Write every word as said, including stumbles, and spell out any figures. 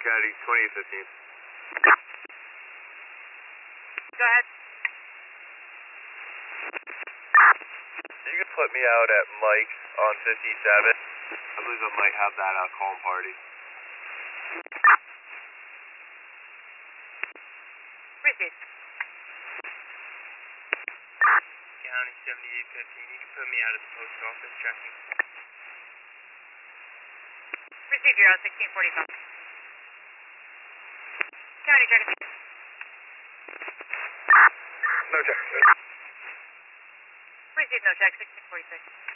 County twenty fifteen. Go ahead. You can put me out at Mike on fifty-seven. I believe I might have that uh, calm party. Proceed. County seventy-eight fifteen, you can put me out at the post office checking. Proceed, you're on sixteen forty-five. County checking. No check. Proceed, no check, sixteen forty-six.